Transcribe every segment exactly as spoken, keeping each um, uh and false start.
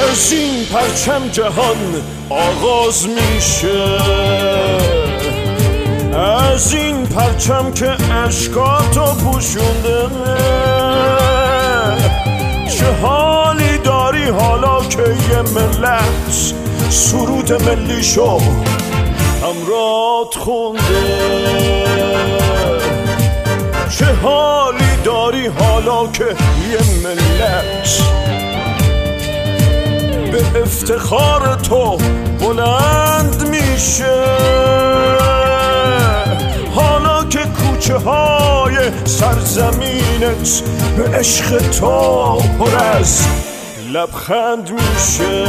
از این پرچم جهان آغاز میشه، از این پرچم که اشکاتو پوشونده. چه حالی داری حالا که یه ملت سرود ملیشو همرات خونده؟ چه حالی داری حالا که یه ملت به افتخار تو بلند میشه؟ حالا که کوچه های سرزمینت به عشق تو پر از لبخند میشه.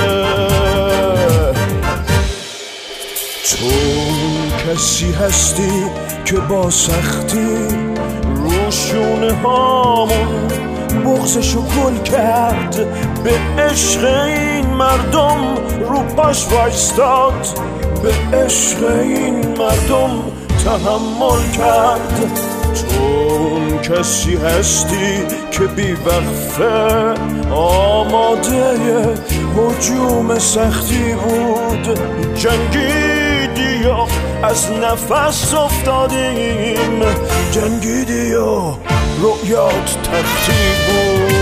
تو کسی هستی که با سختی رو شونه هامون بغضشو گل کرد، به عشق این مردم رو پاش وایستاد، به عشق این مردم تحمل کرد. تو کسی هستی که بی وقفه آماده هجوم سختی بود، جنگیدی و از نفس افتادیم، جنگیدی و رؤیات تختی بود.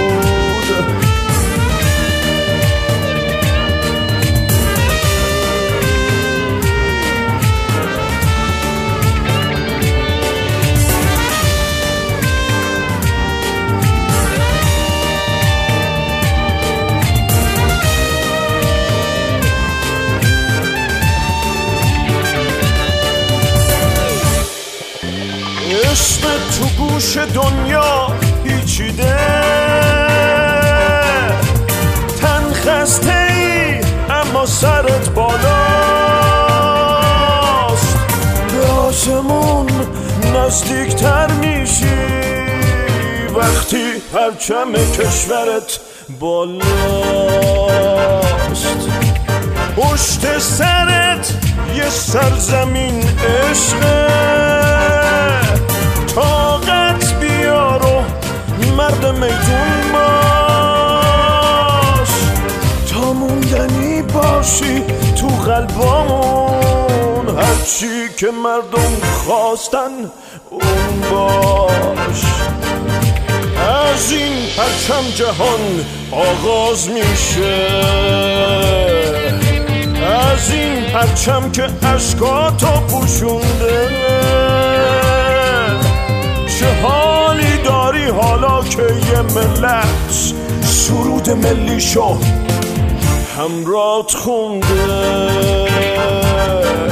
اسم تو گوش دنیا پیچیده، تن خسته ای اما سرت بالاست، به آسمون نزدیکتر میشی وقتی پرچم کشورت بالاست. پشت سرت یه سرزمین عشقه، طاقت بیار و مرد میدون باش، تا موندنی باشی تو قلبامون، هرچی که مردم خواستن اون باش. از این پرچم جهان آغاز میشه، از این پرچم که اشکاتو پوشونده. چه حالی داری حالا که یه ملت سرود ملیشو همرات خونده؟